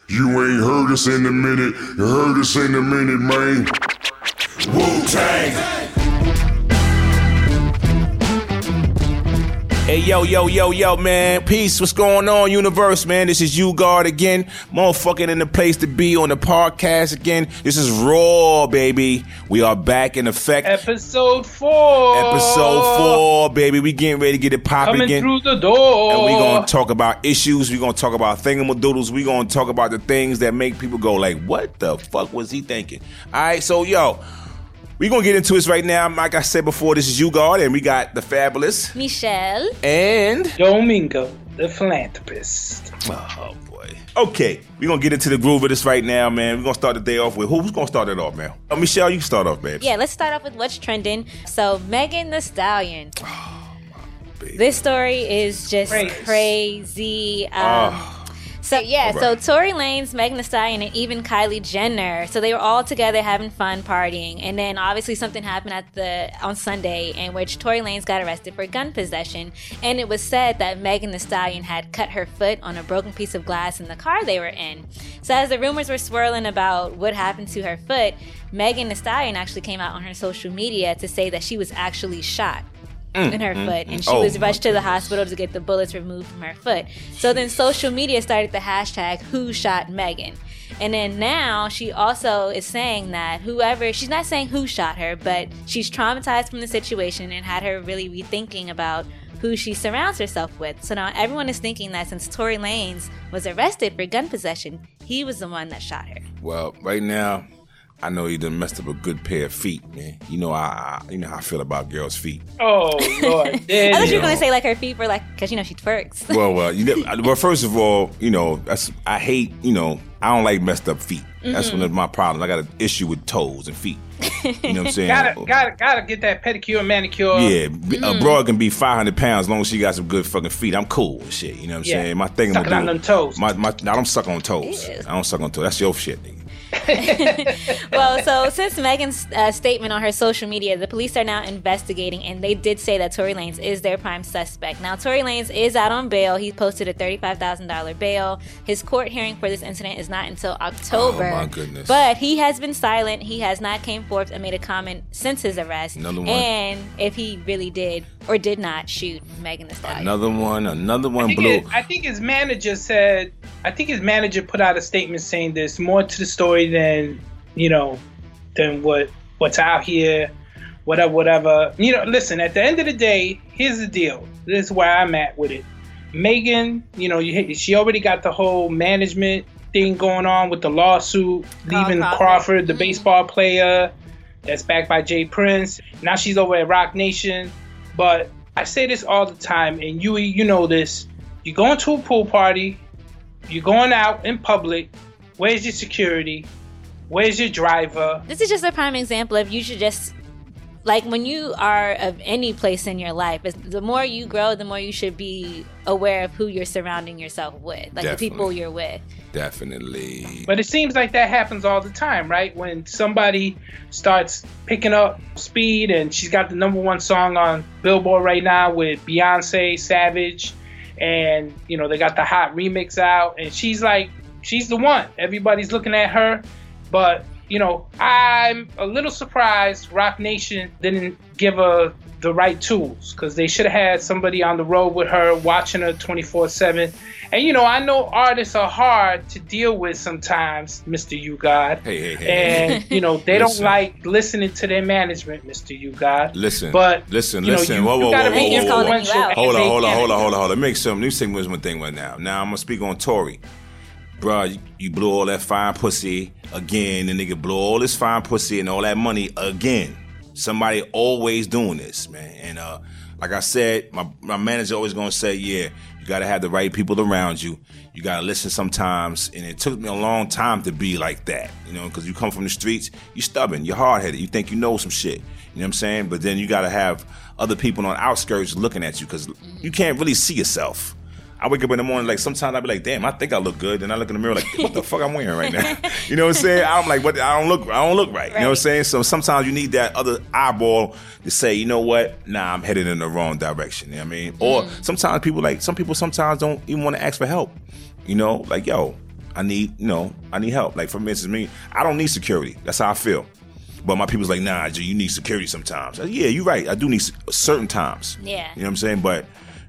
You ain't heard us in a minute. You heard us in a minute, man. Wu-Tang. Hey, yo, man. Peace. What's going on, universe, man? This is U-God again. Motherfucking in the place to be on the podcast again. This is Raw, baby. We are back in effect. Episode 4, baby. We getting ready to get it popping again. Coming through the door. And we going to talk about issues. We going to talk about thingamadoodles. We going to talk about the things that make people go like, what the fuck was he thinking? All right, so, yo. We're going to get into this right now. Like I said before, this is U-God, and we got the fabulous Michelle and Domingo, the philanthropist. Oh, boy. Okay, we're going to get into the groove of this right now, man. We're going to start the day off with who's going to start it off, man? Michelle, you can start off, babe. Yeah, let's start off with what's trending. So, Megan Thee Stallion. Oh, my baby. This story is just crazy. So Tory Lanez, Megan Thee Stallion, and even Kylie Jenner. So they were all together having fun partying, and then obviously something happened on Sunday in which Tory Lanez got arrested for gun possession, and it was said that Megan Thee Stallion had cut her foot on a broken piece of glass in the car they were in. So as the rumors were swirling about what happened to her foot, Megan Thee Stallion actually came out on her social media to say that she was actually shot in her foot, and she was rushed to the hospital to get the bullets removed from her foot. So then social media started the hashtag Who Shot Megan, and then now she also is saying that she's not saying who shot her, but she's traumatized from the situation and had her really rethinking about who she surrounds herself with. So now everyone is thinking that since Tory Lanez was arrested for gun possession, he was the one that shot her. Well, right now, I know he done messed up a good pair of feet, man. You know how I feel about girls' feet. Oh, Lord. I thought you were going to say like her feet were like, because, she twerks. Well, first of all, I hate, I don't like messed up feet. Mm-hmm. That's one of my problems. I got an issue with toes and feet. You know what I'm saying? Gotta get that pedicure, manicure. Yeah, a broad can be 500 pounds as long as she got some good fucking feet. I'm cool with shit. You know what I'm saying? My thing sucking on them toes. I don't suck on toes. Yes. I don't suck on toes. That's your shit, nigga. Well, so since Megan's statement on her social media, the police are now investigating, and they did say that Tory Lanez is their prime suspect. Now, Tory Lanez is out on bail. He posted a $35,000 bail. His court hearing for this incident is not until October. Oh, my goodness. But he has been silent. He has not came forth and made a comment since his arrest. Another one. And if he really did or did not shoot Megan Thee Stallion. Another one blew. I think his manager put out a statement saying there's more to the story than what's out here, whatever. Listen, at the end of the day, here's the deal. This is where I'm at with it. Megan, she already got the whole management thing going on with the lawsuit, leaving Crawford, the baseball player that's backed by Jay Prince. Now she's over at Roc Nation. But I say this all the time, and you know this. You're going to a pool party, you're going out in public. Where's your security? Where's your driver? This is just a prime example of you should just, like, when you are of any place in your life, the more you grow, the more you should be aware of who you're surrounding yourself with, like Definitely. The people you're with. Definitely. But it seems like that happens all the time, right? When somebody starts picking up speed, and she's got the #1 song on Billboard right now with Beyonce, Savage, and, they got the hot remix out, and she's the one. Everybody's looking at her. But, I'm a little surprised Roc Nation didn't give her the right tools, because they should have had somebody on the road with her, watching her 24/7. And, I know artists are hard to deal with sometimes, Mr. U-God. Hey. And, they don't like listening to their management, Mr. U-God. Listen. Whoa. Hold on. Let me say one thing right now. Now, I'm going to speak on Tory. Bruh, you blew all that fine pussy again. The nigga blew all this fine pussy and all that money again. Somebody always doing this, man. And like I said, my manager always gonna say, yeah, you gotta have the right people around you. You gotta listen sometimes. And it took me a long time to be like that, because you come from the streets, you're stubborn, you're hard-headed, you think you know some shit. You know what I'm saying? But then you gotta have other people on the outskirts looking at you, because you can't really see yourself. I wake up in the morning, like, sometimes I be like, damn, I think I look good. Then I look in the mirror like, what the fuck I'm wearing right now? You know what I'm saying? I'm like, what? I don't look right. You know what I'm saying? So sometimes you need that other eyeball to say, you know what? Nah, I'm headed in the wrong direction. You know what I mean? Or sometimes some people sometimes don't even want to ask for help. Like, yo, I need help. Like, for instance, me, I don't need security. That's how I feel. But my people's like, nah, G, you need security sometimes. Yeah, you're right. I do need certain times. Yeah. You know what I'm saying? But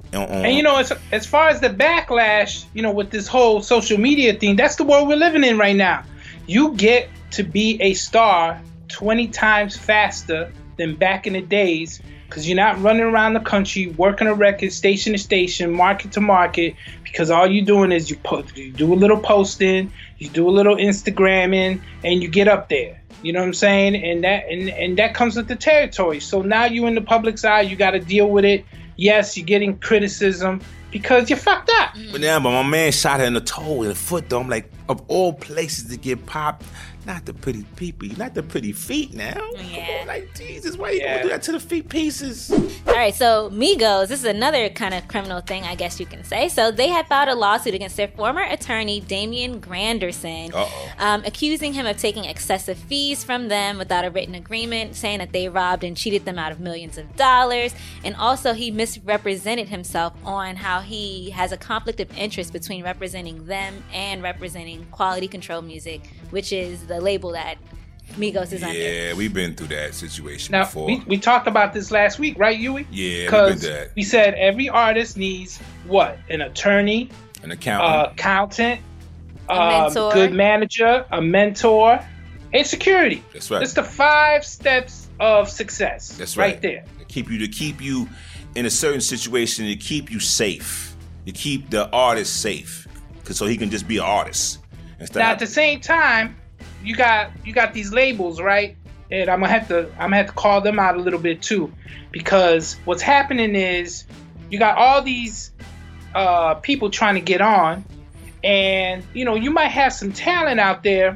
and as far as the backlash, with this whole social media thing, that's the world we're living in right now. You get to be a star 20 times faster than back in the days, because you're not running around the country working a record station to station, market to market, because all you're doing is you do a little posting, you do a little Instagramming, and you get up there. You know what I'm saying? And that comes with the territory. So now you in the public's eye, you got to deal with it. Yes, you're getting criticism because you fucked up. But my man shot her in the toe, in the foot, though. I'm like, of all places to get popped, not the pretty people, not the pretty feet now. Yeah. Come on, like, Jesus, why you gonna do that to the feet pieces? All right, so Migos, this is another kind of criminal thing, I guess you can say. So they had filed a lawsuit against their former attorney, Damian Granderson, accusing him of taking excessive fees from them without a written agreement, saying that they robbed and cheated them out of millions of dollars. And also he misrepresented himself on how he has a conflict of interest between representing them and representing Quality Control Music, which is the label that Migos is under. Yeah, we've been through that situation now, before. We talked about this last week, right, Huey? Yeah, because we've been that. We said every artist needs what? An attorney, an accountant, a mentor, good manager, a mentor, and security. That's right. It's the 5 steps of success. That's right there. To keep you in a certain situation, to keep you safe, to keep the artist safe, so he can just be an artist. Now, at the same time, you got these labels, right? And I'm gonna have to call them out a little bit too, because what's happening is you got all these people trying to get on, and you might have some talent out there,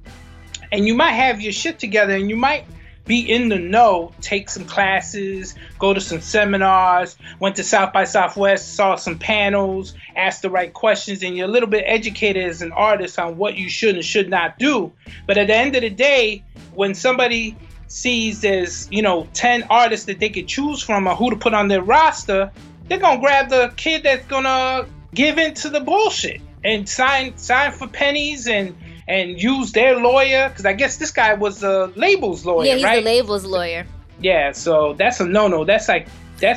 and you might have your shit together, and you might be in the know, take some classes, go to some seminars, went to South by Southwest, saw some panels, asked the right questions, and you're a little bit educated as an artist on what you should and should not do. But at the end of the day, when somebody sees there's 10 artists that they could choose from or who to put on their roster, they're gonna grab the kid that's gonna give in to the bullshit and sign for pennies and use their lawyer, because I guess this guy was the label's lawyer, right? Yeah, he's the label's lawyer. Yeah, so that's a no-no. That's like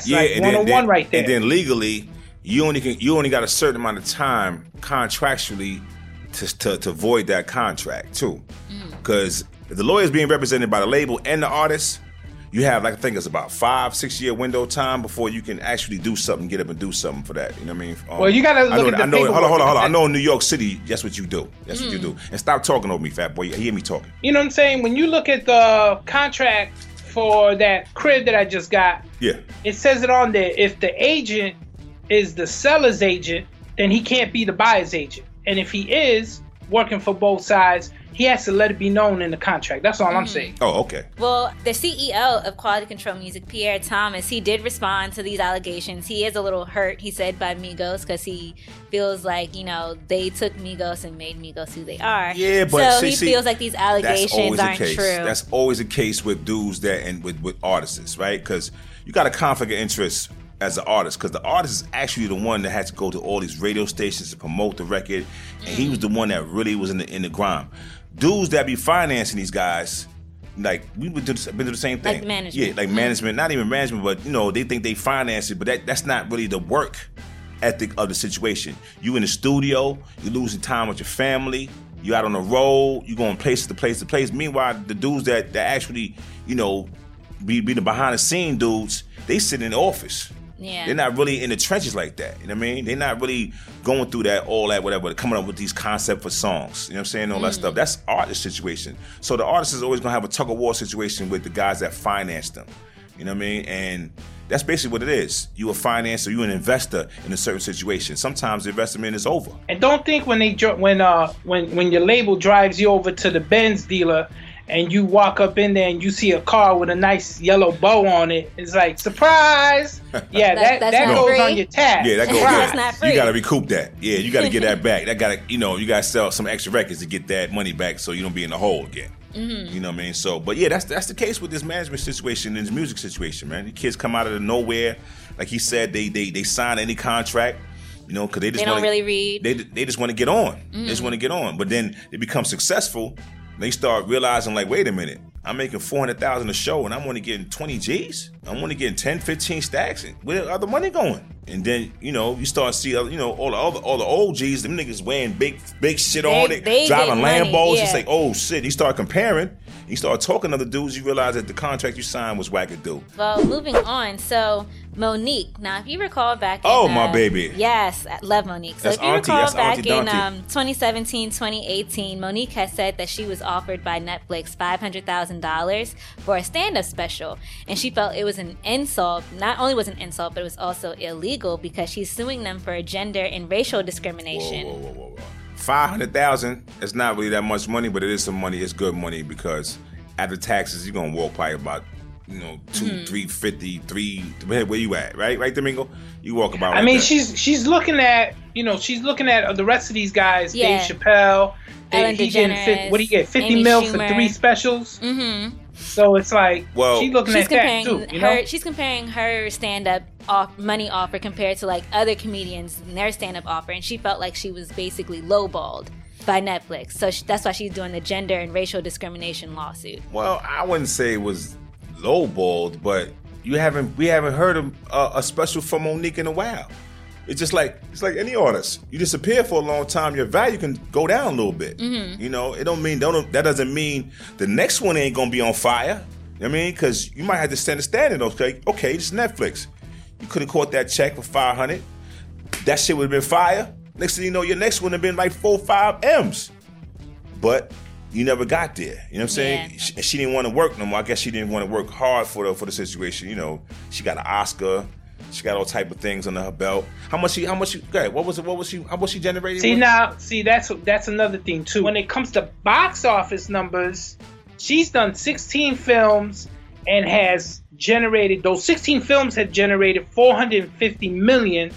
101 right there. And then legally, you only got a certain amount of time contractually to void that contract too, because if the lawyer is being represented by the label and the artist, you have, I think it's about 5-6 year window time before you can actually do something, get up and do something for that. You know what I mean? Well, you gotta look at the paperwork. Hold on. I know in New York City, that's what you do. That's what you do. And stop talking over me, fat boy. You hear me talking. You know what I'm saying? When you look at the contract for that crib that I just got, it says it on there. If the agent is the seller's agent, then he can't be the buyer's agent. And if he is working for both sides, he has to let it be known in the contract. That's all I'm saying. Oh, okay. Well, the CEO of Quality Control Music, Pierre Thomas, he did respond to these allegations. He is a little hurt, he said, by Migos, because he feels like, they took Migos and made Migos who they are. Yeah, but so he feels like these allegations aren't true. That's always the case with dudes and with artists, right? Because you got a conflict of interest as an artist, because the artist is actually the one that had to go to all these radio stations to promote the record, and he was the one that really was in the grime. Dudes that be financing these guys, like we've been through the same thing. Like management. Yeah, like management, not even management, but they think they finance it, but that's not really the work ethic of the situation. You in the studio, you're losing time with your family, you out on the road, you going place to place to place. Meanwhile, the dudes that actually, be the behind the scene dudes, they sit in the office. Yeah. They're not really in the trenches like that. You know what I mean? They're not really going through all that, whatever, coming up with these concepts for songs. You know what I'm saying? All that stuff. That's artist situation. So the artist is always going to have a tug-of-war situation with the guys that finance them. You know what I mean? And that's basically what it is. You a financer, you an investor in a certain situation. Sometimes the investment is over. And don't think when your label drives you over to the Benz dealer and you walk up in there and you see a car with a nice yellow bow on it, it's like, surprise! Yeah, that goes free on your tab. Yeah, that goes. That's not free. You got to recoup that. Yeah, you got to get that back. You got to sell some extra records to get that money back, so you don't be in the hole again. Mm-hmm. You know what I mean? So, but yeah, that's the case with this management situation and this music situation, man. The kids come out of nowhere, like he said, they sign any contract. You know, because they don't really read. They just want to get on. They just want to get on. But then they become successful. They start realizing, like, wait a minute, I'm making $400,000 a show and I'm only getting 20 G's. I'm only getting 10, 15 stacks. Where are the money going? And then, you know, you start to see, you know, all the old G's, them niggas wearing big shit on it, driving Lambos. Yeah. It's like, oh shit. You start comparing. You start talking to other dudes, you realize that the contract you signed was wackadoo. Well, moving on. So, Monique. Now, if you recall back in... my baby. Yes, I love Monique. So, if you recall back in 2017, 2018, Monique has said that she was offered by Netflix $500,000 for a stand-up special. And she felt it was an insult. Not only was it an insult, but it was also illegal because she's suing them for gender and racial discrimination. Whoa. 500,000. It's not really that much money, but it is some money. It's good money because after taxes, you're gonna walk probably about, you know, 350, where you at, right, Domingo? You walk about. I mean, she's looking at, you know, the rest of these guys. Yeah. Dave Chappelle, Ellen DeGeneres. What do you get? 50 mil for 3 specials. Mm-hmm. So it's like, she's looking at that too. You know? She's comparing her stand-up money offer compared to like other comedians and their stand-up offer, and she felt like she was basically lowballed by Netflix. So that's why she's doing the gender and racial discrimination lawsuit. Well, I wouldn't say it was lowballed, but we haven't heard of a special from Monique in a while. It's like any artist. You disappear for a long time, your value can go down a little bit. Mm-hmm. You know, that doesn't mean the next one ain't gonna be on fire. You know what I mean? Because you might have to stand it. Okay, it's Netflix. You could have caught that check for $500. That shit would have been fire. Next thing you know, your next one would have been like 4 or 5 M's. But you never got there. You know what I'm saying? Yeah. She didn't want to work no more. I guess she didn't want to work hard for the situation. You know, she got an Oscar. She got all type of things under her belt. How much she how much she generating? That's another thing too. When it comes to box office numbers, she's done 16 films and has generated, those 16 films had generated $450 million,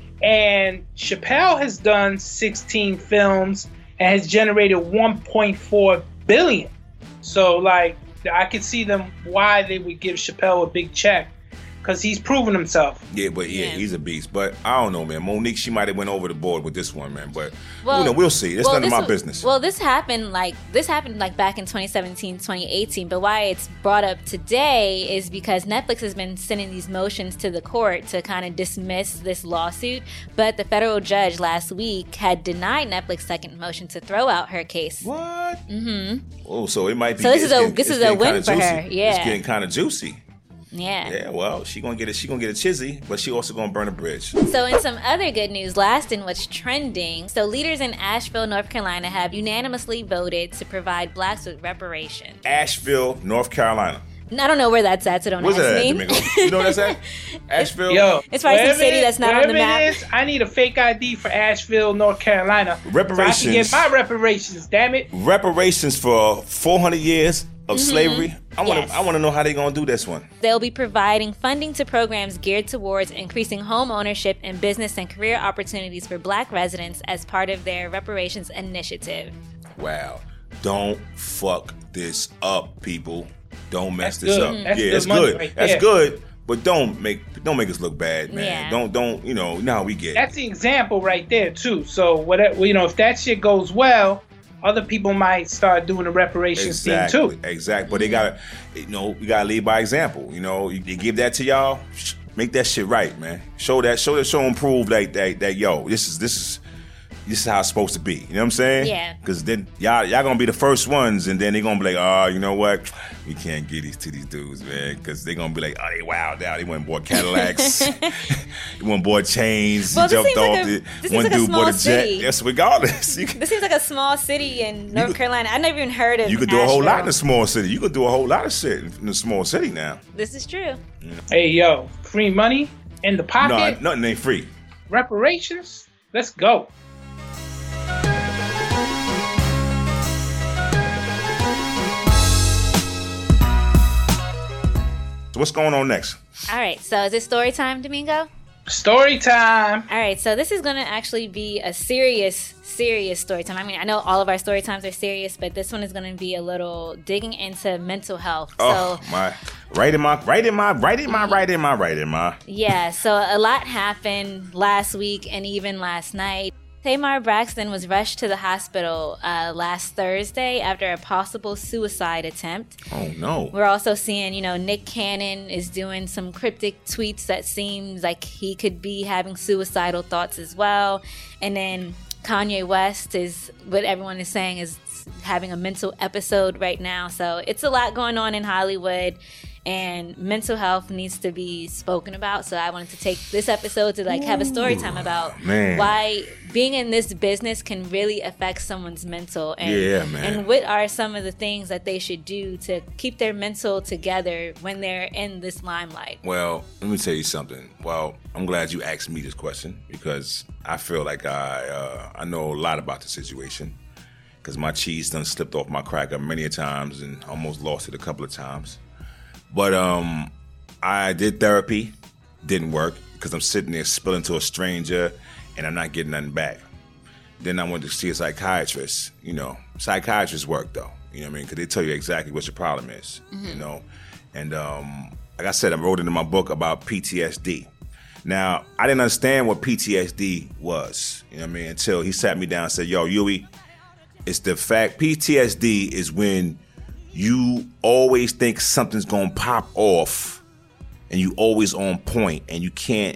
and Chappelle has done 16 films and has generated $1.4 billion. So like, I could see them why they would give Chappelle a big check. Because he's proven himself. Yeah, he's a beast. But I don't know, man. Monique, she might have went over the board with this one, man. But we'll see. That's none of my business. Well, this happened back in 2017, 2018. But why it's brought up today is because Netflix has been sending these motions to the court to kind of dismiss this lawsuit. But the federal judge last week had denied Netflix's second motion to throw out her case. What? Mm-hmm. Oh, so it might be. So this is a win for her. Yeah, it's getting kind of juicy. Yeah. Yeah, well, she gonna get a chizzy, but she also gonna burn a bridge. So in some other good news, last in what's trending, so leaders in Asheville, North Carolina have unanimously voted to provide blacks with reparations. Asheville, North Carolina. I don't know where that's at, so don't ask me. Where's that at, Domingo? You know where that's at? Asheville? Yo, it's probably some city that's not on the map. I need a fake ID for Asheville, North Carolina. Reparations. So I can get my reparations, damn it. Reparations for 400 years of slavery. I want to know how they're going to do this one. They'll be providing funding to programs geared towards increasing home ownership and business and career opportunities for black residents as part of their reparations initiative. Wow. Don't fuck this up, people. Don't mess this up. That's good. Right, that's good. But don't make us look bad, man. Yeah. Don't you know how we get. That's the example right there too. So whatever, you know, if that shit goes well, other people might start doing the reparations thing too. Exactly. But they gotta, we gotta lead by example. You know, you give that to y'all, make that shit right, man. Show and prove that yo, this is how it's supposed to be. You know what I'm saying? Yeah. Because then y'all gonna be the first ones, and then they gonna be like, oh, you know what? We can't get these to these dudes, man. Because they gonna be like, oh, they wild out. They went and bought Cadillacs. They went and bought chains. Well, jumped off. One like dude bought a jet. City. Yes, regardless. This seems like a small city in North Carolina. I never even heard of. You could do a whole lot in a small city. You could do a whole lot of shit in a small city now. This is true. Hey, yo, free money in the pocket. No, nothing ain't free. Reparations. Let's go. So what's going on next? All right, so is it story time, Domingo? Story time. All right, so this is going to actually be a serious story time. I mean, I know all of our story times are serious, but this one is going to be a little digging into mental health. Oh, so, my. Right in my. Yeah, so a lot happened last week and even last night. Tamar Braxton was rushed to the hospital last Thursday after a possible suicide attempt. Oh, no. We're also seeing, Nick Cannon is doing some cryptic tweets that seems like he could be having suicidal thoughts as well. And then Kanye West is, what everyone is saying, is having a mental episode right now. So it's a lot going on in Hollywood. And mental health needs to be spoken about. So I wanted to take this episode to have a story time about why being in this business can really affect someone's mental. And what are some of the things that they should do to keep their mental together when they're in this limelight? Well, let me tell you something. Well, I'm glad you asked me this question because I feel like I know a lot about the situation because my cheese done slipped off my cracker many a times and almost lost it a couple of times. But I did therapy, didn't work because I'm sitting there spilling to a stranger and I'm not getting nothing back. Then I went to see a psychiatrist. Psychiatrists work though, because they tell you exactly what your problem is, And like I said, I wrote into my book about PTSD. Now, I didn't understand what PTSD was, until he sat me down and said, yo, Huey, it's the fact PTSD is when you always think something's gonna pop off and you always on point and you can't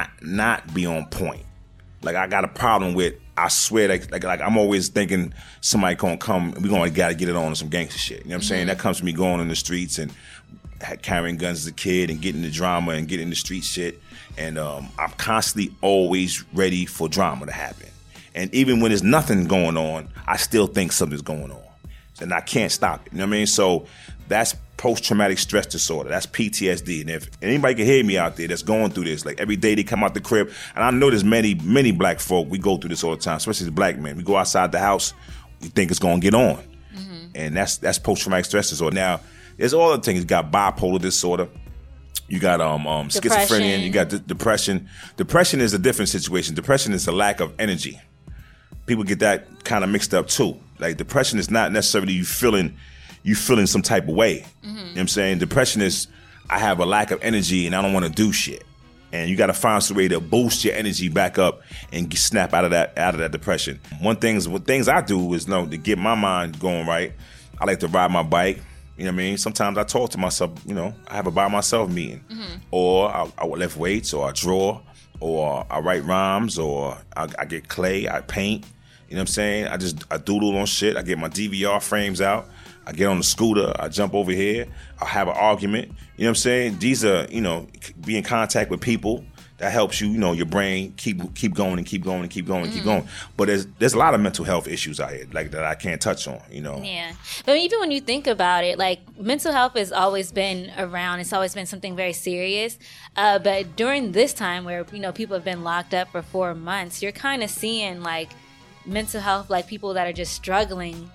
not be on point. Like I got a problem with, I swear, like I'm always thinking somebody gonna come and we gotta get it on some gangster shit. You know what I'm saying? That comes from me going in the streets and carrying guns as a kid and getting the drama and getting the street shit. And I'm constantly always ready for drama to happen. And even when there's nothing going on, I still think something's going on. And I can't stop it. You know what I mean? So that's post-traumatic stress disorder. That's PTSD. And if anybody can hear me out there that's going through this, like every day they come out the crib, and I know there's many black folk, we go through this all the time, especially the black men. We go outside the house, we think it's going to get on. Mm-hmm. And that's post-traumatic stress disorder. Now, there's all the things. You got bipolar disorder. You got schizophrenia. You got depression. Depression is a different situation. Depression is a lack of energy. People get that kind of mixed up too. Like depression is not necessarily you feeling some type of way. Mm-hmm. You know what I'm saying? Depression is I have a lack of energy and I don't want to do shit. And you got to find some way to boost your energy back up and snap out of that depression. What things I do is to get my mind going right. I like to ride my bike. You know what I mean? Sometimes I talk to myself. I have a by myself meeting, or I lift weights, or I draw, or I write rhymes, or I get clay, I paint. You know what I'm saying? I doodle on shit. I get my DVR frames out. I get on the scooter. I jump over here. I have an argument. You know what I'm saying? These are, be in contact with people. That helps you, your brain keep going and keep going and keep going and keep going. But there's a lot of mental health issues out here like that I can't touch on, Yeah. But even when you think about it, like mental health has always been around. It's always been something very serious. But during this time where, people have been locked up for 4 months, you're kind of seeing like mental health, like people that are just struggling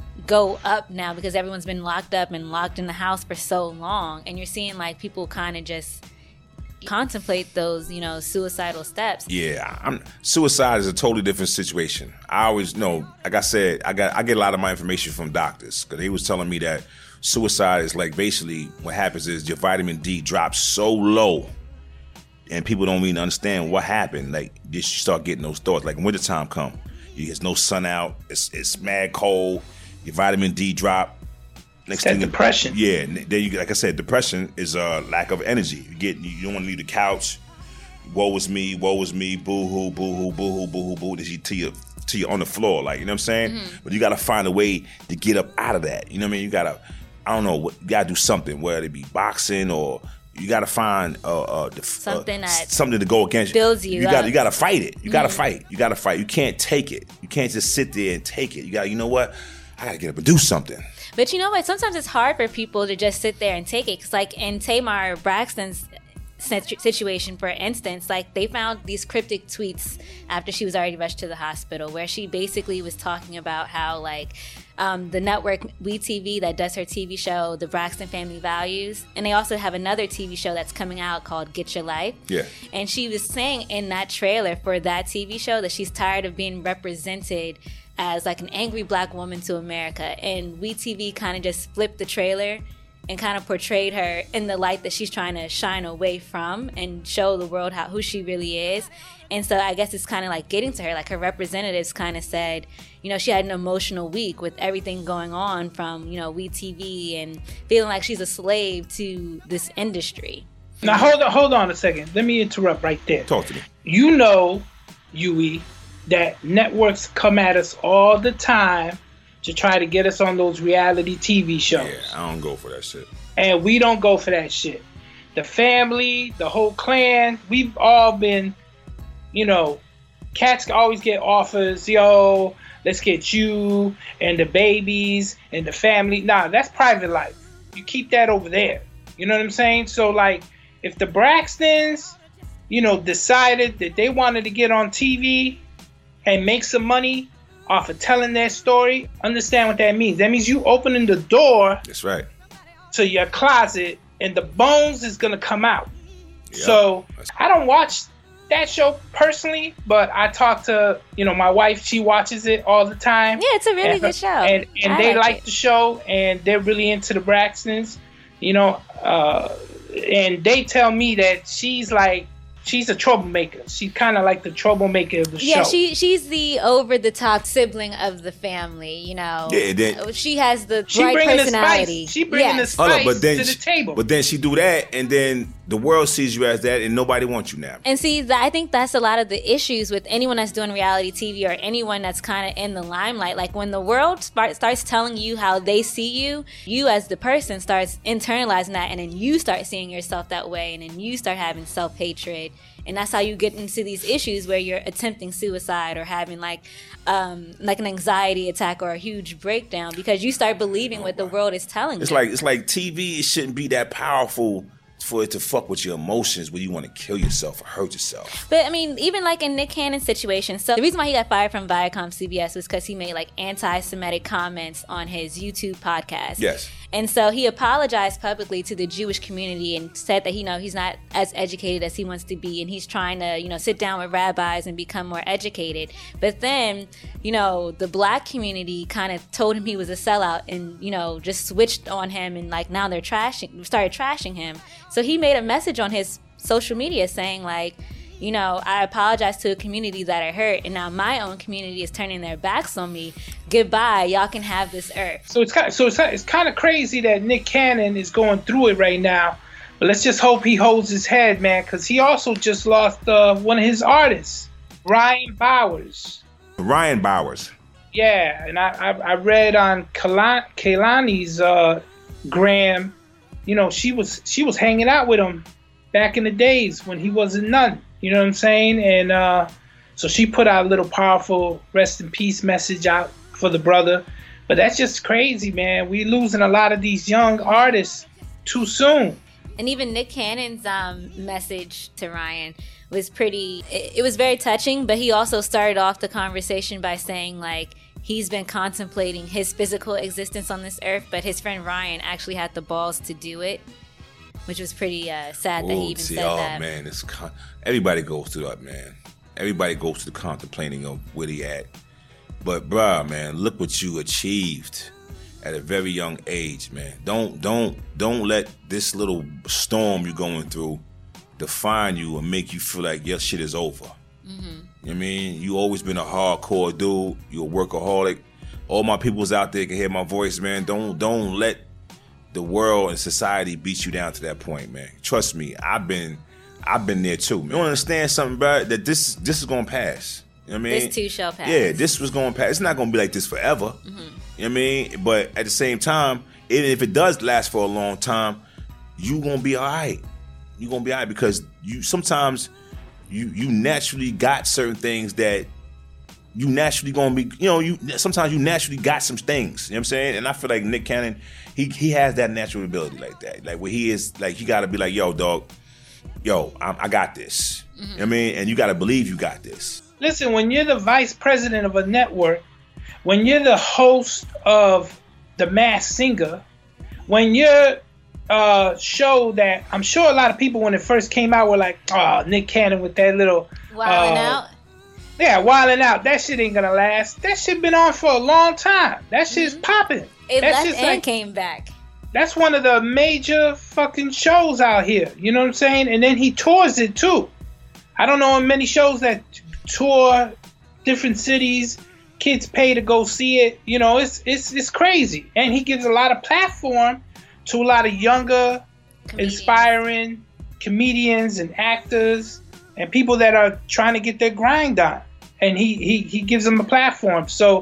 go up now because everyone's been locked up and locked in the house for so long. And you're seeing like people kind of just contemplate those, suicidal steps. Yeah, suicide is a totally different situation. I always know, like I said, I get a lot of my information from doctors because they was telling me that suicide is like basically what happens is your vitamin D drops so low and people don't even understand what happened. Like you start getting those thoughts. Like when wintertime come, there's no sun out, it's mad cold, your vitamin D drop. Next thing, depression. Yeah, then you, like I said, depression is a lack of energy. You don't want to leave the couch. Woe is me, boo hoo, boo hoo, boo hoo, boo hoo, boo. To you on the floor, like, you know what I'm saying? Mm-hmm. But you got to find a way to get up out of that. You know what I mean? You got to do something, whether it be boxing or you got to find something to go against. Builds you up. You got to fight it. You got to fight. You got to fight. You can't take it. You can't just sit there and take it. You got, you know what? I got to get up and do something. But you know what? Sometimes it's hard for people to just sit there and take it. Because like in Tamar Braxton's situation, for instance, like they found these cryptic tweets after she was already rushed to the hospital where she basically was talking about how like the network WeTV that does her TV show, The Braxton Family Values, and they also have another TV show that's coming out called Get Your Life. Yeah. And she was saying in that trailer for that TV show that she's tired of being represented as like an angry black woman to America. And WeTV kind of just flipped the trailer and kind of portrayed her in the light that she's trying to shine away from and show the world who she really is. And so I guess it's kind of like getting to her. Like her representatives kind of said, you know, she had an emotional week with everything going on from, you know, WeTV and feeling like she's a slave to this industry. Now, hold on a second. Let me interrupt right there. Talk to me. You know, Yui, that networks come at us all the time to try to get us on those reality TV shows. Yeah, I don't go for that shit. And we don't go for that shit. The family, the whole clan, we've all been, you know, cats always get offers, yo, let's get you and the babies and the family. Nah, that's private life. You keep that over there. You know what I'm saying? So, like, if the Braxtons, you know, decided that they wanted to get on TV and make some money off of telling their story, understand what that means. That means you opening the door. That's right. To your closet, and the bones is gonna come out. Yep. So I don't watch that show personally, but I talk to, you know, my wife. She watches it all the time. Yeah, it's a really good show. And they like the show, and they're really into the Braxtons, you know. And they tell me that she's a troublemaker. She's kind of like the troublemaker of the show. Yeah, she's the over-the-top sibling of the family, you know. Yeah, she has the right personality. She bringing the spice to the table. But then she do that, and then the world sees you as that, and nobody wants you now. And see, I think that's a lot of the issues with anyone that's doing reality TV or anyone that's kind of in the limelight. Like, when the world starts telling you how they see you, you as the person starts internalizing that, and then you start seeing yourself that way, and then you start having self-hatred. And that's how you get into these issues where you're attempting suicide or having like an anxiety attack or a huge breakdown because you start believing what the world is telling you. It's like TV shouldn't be that powerful for it to fuck with your emotions when you want to kill yourself or hurt yourself. But I mean, even like in Nick Cannon's situation, so the reason why he got fired from Viacom CBS was because he made like anti-Semitic comments on his YouTube podcast. Yes. And so he apologized publicly to the Jewish community and said that, you know, he's not as educated as he wants to be and he's trying to, you know, sit down with rabbis and become more educated. But then, you know, the black community kind of told him he was a sellout and, you know, just switched on him and like now they're started trashing him. So he made a message on his social media saying like, you know, I apologize to a community that I hurt, and now my own community is turning their backs on me. Goodbye, y'all can have this earth. So it's kind of crazy that Nick Cannon is going through it right now. But let's just hope he holds his head, man, because he also just lost one of his artists, Ryan Bowers. Ryan Bowers. Yeah, and I read on Kehlani's gram, you know, she was hanging out with him back in the days when he wasn't none. You know what I'm saying? And so she put out a little powerful rest in peace message out for the brother. But that's just crazy, man. We losing a lot of these young artists too soon. And even Nick Cannon's message to Ryan was it was very touching, but he also started off the conversation by saying like he's been contemplating his physical existence on this earth, but his friend Ryan actually had the balls to do it. Which was pretty sad that he even said that. Oh, man, everybody goes through that, man. Everybody goes through the contemplating of where he at. But, bruh, man, look what you achieved at a very young age, man. Don't let this little storm you're going through define you and make you feel like your shit is over. Mm-hmm. You know what I mean? You always been a hardcore dude. You're a workaholic. All my peoples out there can hear my voice, man. Don't let the world and society beats you down to that point, man. Trust me, I've been there too. You don't understand something, bro? That this is gonna pass. You know what I mean? This too shall pass. Yeah, this was gonna pass. It's not gonna be like this forever. Mm-hmm. You know what I mean? But at the same time, even if it does last for a long time, you gonna be all right. You gonna be all right because sometimes you naturally got certain things that you naturally gonna be, you know, sometimes you naturally got some things, you know what I'm saying? And I feel like Nick Cannon, he has that natural ability like that. Like where he is, like, you gotta be like, yo, dog, I got this. Mm-hmm. You know what I mean? And you gotta believe you got this. Listen, when you're the vice president of a network, when you're the host of The Masked Singer, when you're show that I'm sure a lot of people when it first came out were like, oh, Nick Cannon with that little wilding out. Yeah, wilding out. That shit ain't gonna last. That shit been on for a long time. That shit's popping. It left and came back. That's one of the major fucking shows out here. You know what I'm saying? And then he tours it too. I don't know many shows that tour different cities. Kids pay to go see it. You know, it's crazy. And he gives a lot of platform to a lot of younger, inspiring comedians and actors and people that are trying to get their grind done. And he gives them a platform. So,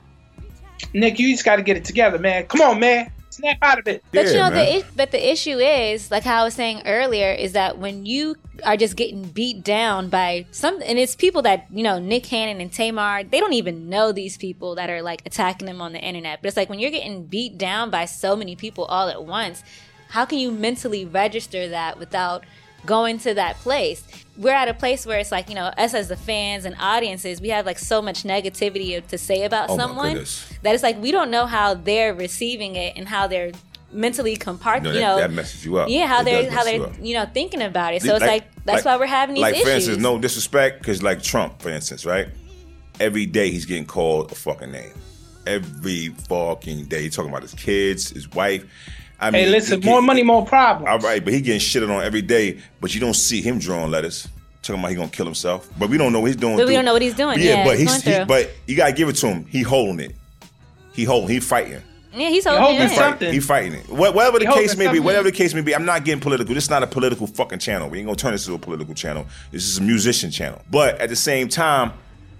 Nick, you just got to get it together, man. Come on, man. Snap out of it. But the issue is, like how I was saying earlier, is that when you are just getting beat down by some, and it's people that, you know, Nick Cannon and Tamar, they don't even know these people that are like attacking them on the internet. But it's like when you're getting beat down by so many people all at once, how can you mentally register that without going to that place? We're at a place where it's like, you know, us as the fans and audiences, we have like so much negativity to say about someone that it's like we don't know how they're receiving it and how they're mentally that messes you up. Yeah, how they're you know, thinking about it. So it's like that's why we're having these issues. Like, for instance, no disrespect, because like Trump, for instance, right? Every day he's getting called a fucking name. Every fucking day he's talking about his kids, his wife. I mean, hey, listen, more money, more problems. All right, but he getting shitted on every day, but you don't see him drawing letters. Talking about he gonna kill himself. But we don't know what he's doing. But we don't know what he's doing. Yeah, but you gotta give it to him. He holding it. He fighting. Yeah, he's holding something. He fighting it. Whatever the case may be, I'm not getting political. This is not a political fucking channel. We ain't gonna turn this into a political channel. This is a musician channel. But at the same time,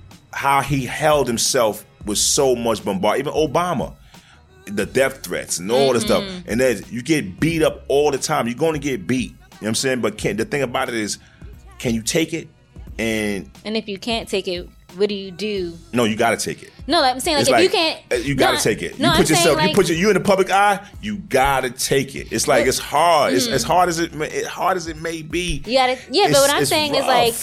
how he held himself was so much bombarded. Even Obama. The death threats and all this stuff. And then you get beat up all the time. You're going to get beat. You know what I'm saying? But the thing about it is, can you take it? And if you can't take it, what do you do? No, you got to take it. No, I'm saying, like, if you can't... You got to take it. No, you put yourself, like, you in the public eye, you got to take it. It's like, it's hard. It's as hard as it may be. You got to... Yeah, but what I'm saying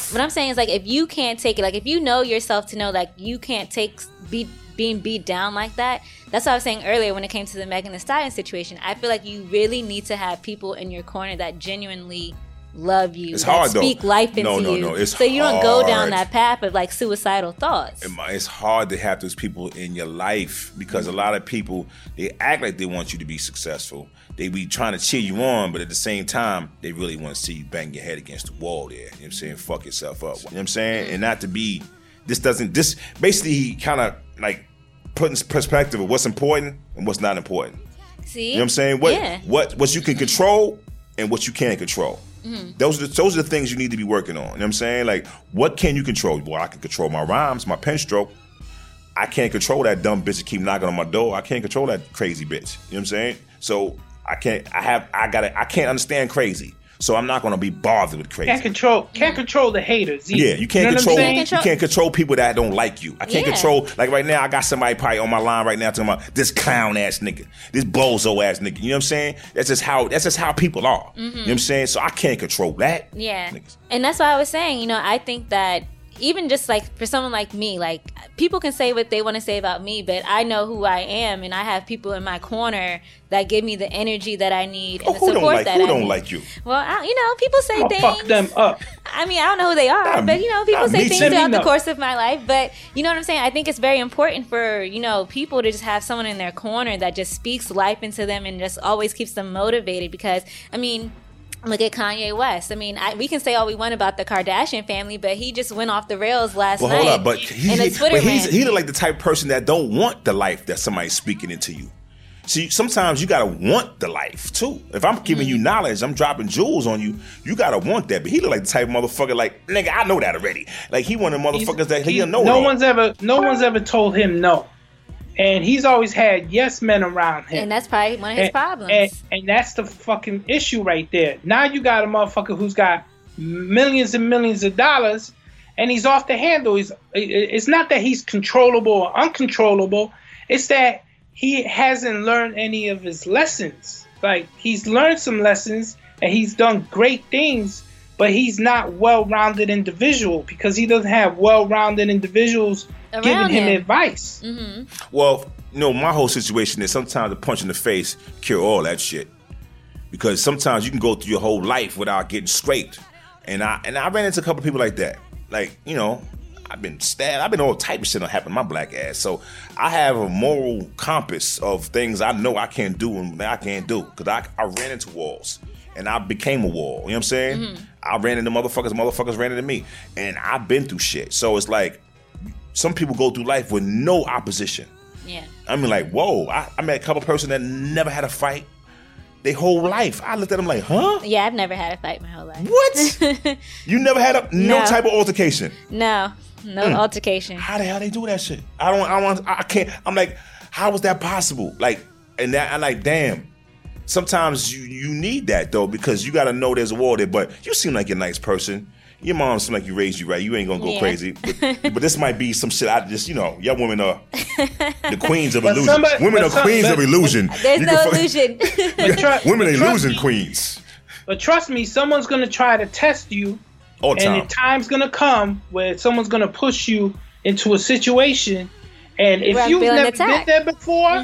is like, if you can't take it, like, if you know yourself to know, like, you can't take being beat down like that. That's what I was saying earlier when it came to the Megan Thee Stallion situation. I feel like you really need to have people in your corner that genuinely love you, it's hard, speak life into you. No, it's so you don't go down that path of like suicidal thoughts. It's hard to have those people in your life because a lot of people, they act like they want you to be successful. They be trying to cheer you on, but at the same time, they really want to see you bang your head against the wall there. You know what I'm saying? Fuck yourself up. You know what I'm saying? And not to be, this basically he kind of like put in perspective of what's important and what's not important. See? You know what I'm saying? What you can control and what you can't control. Mm-hmm. Those are the things you need to be working on. You know what I'm saying? Like, what can you control? Well, I can control my rhymes, my pen stroke. I can't control that dumb bitch that keep knocking on my door. I can't control that crazy bitch. You know what I'm saying? So I can't understand crazy. So I'm not gonna be bothered with crazy. Can't control the haters either. Yeah, you can't control people that don't like you. I can't control, like right now I got somebody probably on my line right now talking about this clown ass nigga, this bozo ass nigga. You know what I'm saying? That's just how people are. Mm-hmm. You know what I'm saying? So I can't control that. Yeah. And that's why I was saying, you know, I think that even just like for someone like me, like people can say what they want to say about me, but I know who I am, and I have people in my corner that give me the energy that I need and the support that I need. Who don't like you? Well, you know, people say things. Fuck them up. I mean, I don't know who they are, but you know, people say things throughout the course of my life. But you know what I'm saying? I think it's very important for, you know, people to just have someone in their corner that just speaks life into them and just always keeps them motivated. Because I mean, look at Kanye West. I mean, we can say all we want about the Kardashian family, but he just went off the rails last night. Hold up, but he's like the type of person that don't want the life that somebody's speaking into you. See, sometimes you gotta want the life too. If I'm giving you knowledge, I'm dropping jewels on you, you gotta want that. But he look like the type of motherfucker like, nigga, I know that already. Like he one of the motherfuckers that he don't know. No one's ever told him no. And he's always had yes men around him. And that's probably one of his problems. And that's the fucking issue right there. Now you got a motherfucker who's got millions and millions of dollars, and he's off the handle. It's not that he's controllable or uncontrollable. It's that he hasn't learned any of his lessons. Like, he's learned some lessons, and he's done great things, but he's not well-rounded individual because he doesn't have well-rounded individuals giving him advice. Mm-hmm. Well, you know, my whole situation is sometimes a punch in the face cure all that shit. Because sometimes you can go through your whole life without getting scraped. And I ran into a couple people like that. Like, you know, I've been stabbed. I've been all type of shit that happened to my black ass. So I have a moral compass of things I know I can't do and I can't do. Because I ran into walls. And I became a wall. You know what I'm saying? Mm-hmm. I ran into motherfuckers ran into me. And I've been through shit. So it's like, some people go through life with no opposition. Yeah. I mean, like, whoa. I met a couple person that never had a fight their whole life. I looked at them like, huh? Yeah, I've never had a fight my whole life. What? You never had no type of altercation? No altercation. How the hell they do that shit? I can't. I'm like, how was that possible? Like, and that I'm like, damn. Sometimes you need that though, because you got to know there's a war there. But you seem like a nice person. Your mom seems like you raised you right. You ain't gonna go crazy. But this might be some shit. I just, y'all women are the queens of illusion. Women are queens of illusion. There's no illusion. Women ain't losing queens. But trust me, someone's gonna try to test you. All the time. And the time's gonna come where someone's gonna push you into a situation, and if you've never been there before,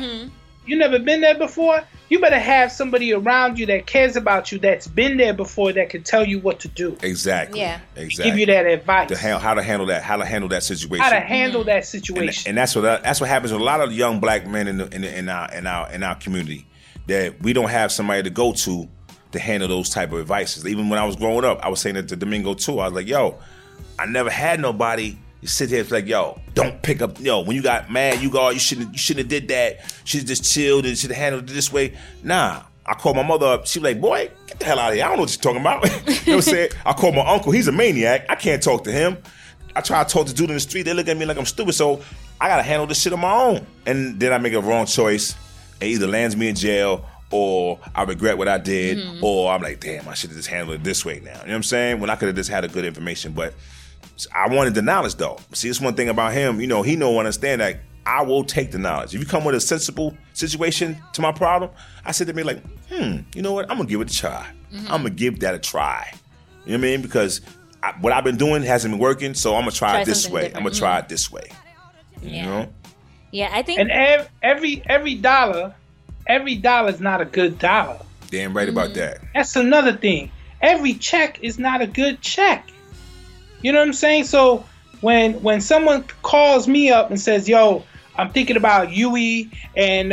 you better have somebody around you that cares about you, that's been there before, that can tell you what to do. Exactly. Yeah. Exactly. Give you that advice. How to handle that. How to handle that situation. How to handle that situation. And that's what happens with a lot of young black men in our community, that we don't have somebody to go to handle those type of advices. Even when I was growing up, I was saying it to Domingo too. I was like, yo, I never had nobody. You sit here, it's like, yo, don't pick up. When you got mad, you shouldn't have did that. You should just chilled and should have handled it this way. Nah, I called my mother up. She was like, boy, get the hell out of here. I don't know what you're talking about. You know what I'm saying? I called my uncle. He's a maniac. I can't talk to him. I try to talk to dude in the street. They look at me like I'm stupid. So I got to handle this shit on my own. And then I make a wrong choice. It either lands me in jail, or I regret what I did, or I'm like, damn, I should have just handled it this way now. You know what I'm saying? When I could have just had a good information. But I wanted the knowledge, though. See, it's one thing about him. He don't understand that I will take the knowledge. If you come with a sensible situation to my problem, I said to me like, you know what? I'm going to give it a try. I'm going to give that a try. You know what I mean? Because what I've been doing hasn't been working, so I'm going to try it this way. Different. I'm going to try it this way. You know? Yeah, I think... And every dollar is not a good dollar. Damn right about that. That's another thing. Every check is not a good check. You know what I'm saying? So when someone calls me up and says, yo, I'm thinking about Yui, and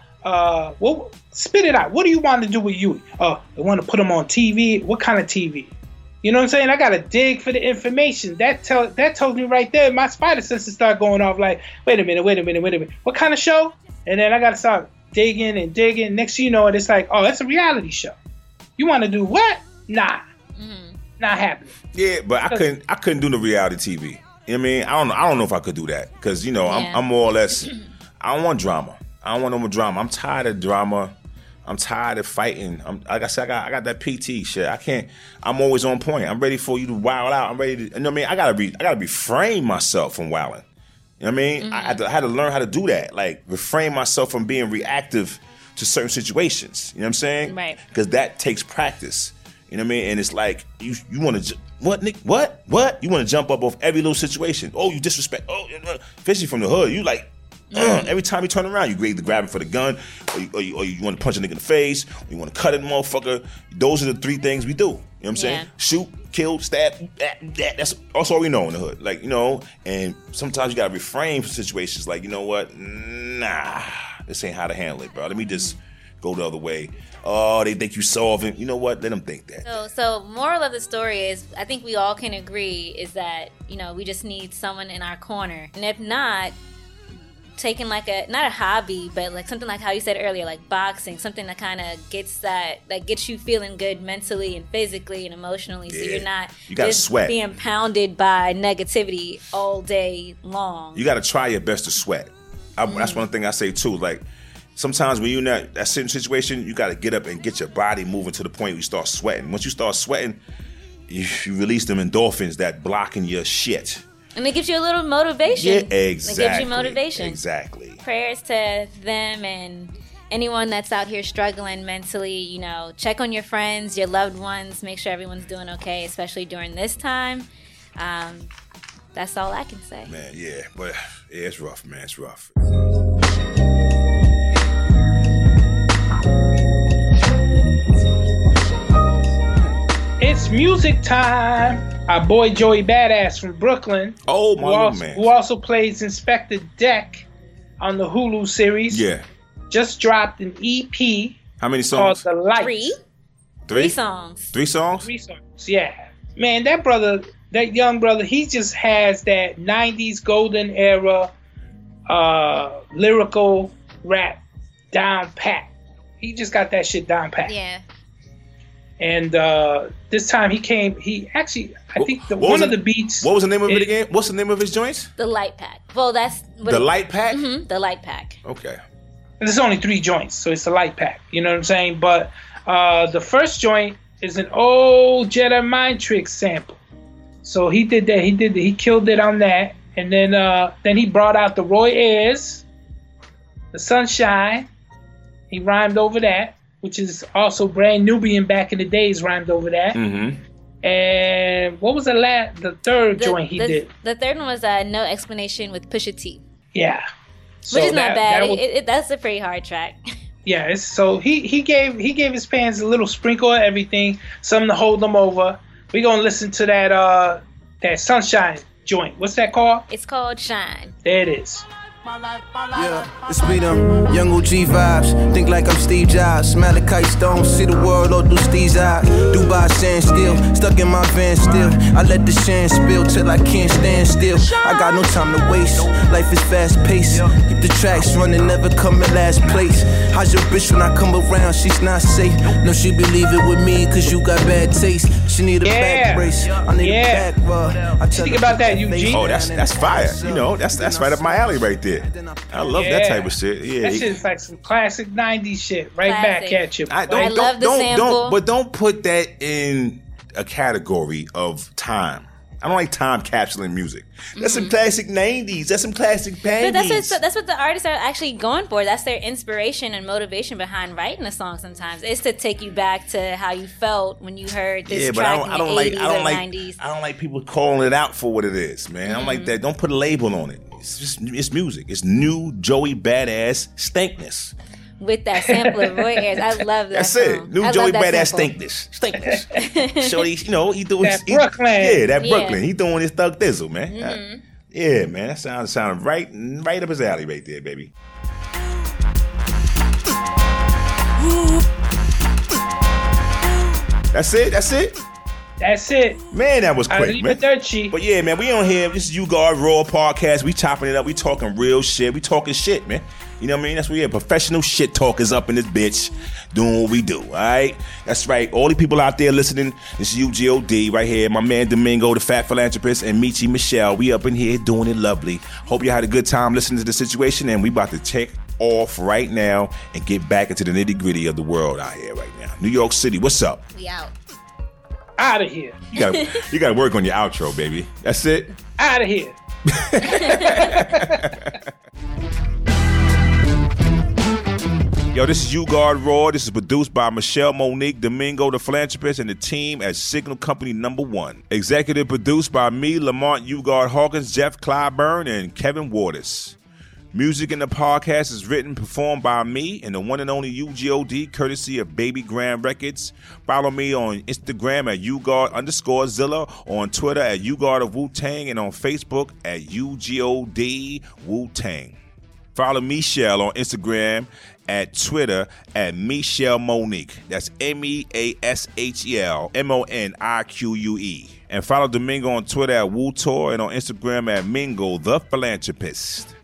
spit it out. What do you want to do with Yui? Oh, I want to put him on TV. What kind of TV? You know what I'm saying? I got to dig for the information. That tells me right there. My spider senses start going off like, wait a minute. What kind of show? And then I got to start digging and digging. Next thing you know, it's like, oh, it's a reality show. You want to do what? Nah. Not happening. Yeah, but I couldn't do the reality TV. You know what I mean? I don't know if I could do that, because I'm more or less, I don't want drama. I don't want no more drama. I'm tired of drama. I'm tired of fighting. Like I said, I got that PT shit. I can't. I'm always on point. I'm ready for you to wild out. I'm ready to. You know what I mean? I gotta refrain myself from wilding. You know what I mean? I had to learn how to do that. Like, refrain myself from being reactive to certain situations. You know what I'm saying? Right. Because that takes practice. You know what I mean? And it's like, you want to, what, Nick? What? You want to jump up off every little situation. Oh, you disrespect. Oh, especially from the hood. You like, every time you turn around, you either grab him for the gun, or you want to punch a nigga in the face, or you want to cut it, motherfucker. Those are the three things we do. You know what I'm saying? Shoot, kill, stab, that's all we know in the hood. Like, and sometimes you got to refrain from situations like, you know what? Nah, this ain't how to handle it, bro. Let me just go the other way. Oh, they think you solving. You know what? Let them think that. So moral of the story is, I think we all can agree, is that, we just need someone in our corner. And if not, taking like not a hobby, but like something like how you said earlier, like boxing, something that kind of gets you feeling good mentally and physically and emotionally. So you're not just sweat. Being pounded by negativity all day long. You got to try your best to sweat. That's one thing I say too. Like, sometimes when you're in that certain situation, you got to get up and get your body moving to the point where you start sweating. Once you start sweating, you release them endorphins that blocking your shit. And it gives you a little motivation. Yeah, exactly. It gives you motivation. Exactly. Prayers to them and anyone that's out here struggling mentally. Check on your friends, your loved ones. Make sure everyone's doing okay, especially during this time. That's all I can say. Man, yeah. But it's rough, man. It's rough. It's music time. our boy Joey Badass from Brooklyn. Oh, my man. Who also plays Inspector Deck on the Hulu series. Yeah. Just dropped an EP. How many songs? Called The Light. Three songs. 3 songs? 3 songs, yeah. Man, that young brother, he just has that 90s golden era lyrical rap down pat. He just got that shit down pat. Yeah. And this time I think one of the beats. What was the name of it again? What's the name of his joints? The Light Pack. Well, that's The Light Pack? Mm-hmm, The Light Pack. Okay. There's only 3 joints, so it's the Light Pack. You know what I'm saying? But the first joint is an old Jedi Mind Trick sample. So he did that. He killed it on that. And then he brought out the Roy Ayers, the Sunshine. He rhymed over that, which is also Brand Nubian back in the days rhymed over that. Mm-hmm. And what was the third joint he did? The third one was No Explanation with Pusha T. Yeah. Which is not bad. That's a pretty hard track. Yeah, so he gave his fans a little sprinkle of everything, something to hold them over. We're gonna listen to that Sunshine joint. What's that called? It's called Shine. There it is. Yeah, it's me them young OG vibes. Think like I'm Steve Jobs. Malachi Stone, see the world all through Steve's eyes. Dubai stand still, stuck in my van still. I let the shine spill till I can't stand still. I got no time to waste. Life is fast paced. Keep the tracks running, never come in last place. How's your bitch when I come around? She's not safe. No, she be leaving with me cause you got bad taste. She need a back brace. I need a back rub. What you think about that, Eugene? Oh, that's fire. You know, that's right up my alley right there. I love that type of shit. Yeah, that shit's like some classic '90s shit. Right back at you. I love the sample. Don't put that in a category of time. I don't like time capsuling music. That's some classic '90s. That's some classic bandies. But that's what the artists are actually going for. That's their inspiration and motivation behind writing a song. Sometimes it's to take you back to how you felt when you heard this track in the 80s or 90s. I don't like people calling it out for what it is, man. I don't like that. Don't put a label on it. It's music. It's new Joey Badass Stankness. With that sample of Roy Ayers. I love that. That's it. New Joey Badass Stankness. Shorty, he doing that Brooklyn. Brooklyn. He doing his Thug Thizzle, man. Mm-hmm. Yeah, man. That sounded right up his alley right there, baby. That's it. Man, that was quick, man. But yeah, man, we on here. This is YouGuard Raw Podcast. We chopping it up. We talking real shit. We talking shit, man. You know what I mean? That's what we are. Professional shit talkers up in this bitch doing what we do, all right? That's right. All the people out there listening, this is UGOD right here. My man Domingo, the Fat Philanthropist, and Michi Michelle. We up in here doing it lovely. Hope you had a good time listening to the situation, and we about to check off right now and get back into the nitty-gritty of the world out here right now. New York City, what's up? We out. Out of here. You got to work on your outro, baby. That's it. Out of here. Yo, this is YouGuard Raw. This is produced by Michelle Monique, Domingo the Philanthropist, and the team at Signal Company #1. Executive produced by me, Lamont YouGuard Hawkins, Jeff Clyburn, and Kevin Waters. Music in the podcast is written and performed by me and the one and only UGOD, courtesy of Baby Grand Records. Follow me on Instagram at YouGuard_Zilla, on Twitter at YouGuard of Wu-Tang, and on Facebook at UGOD Wu-Tang. Follow Michelle on Instagram at Twitter at Michelle Monique. That's MEASHEL MONIQUE. And follow Domingo on Twitter at WuTor and on Instagram at Mingo the Philanthropist.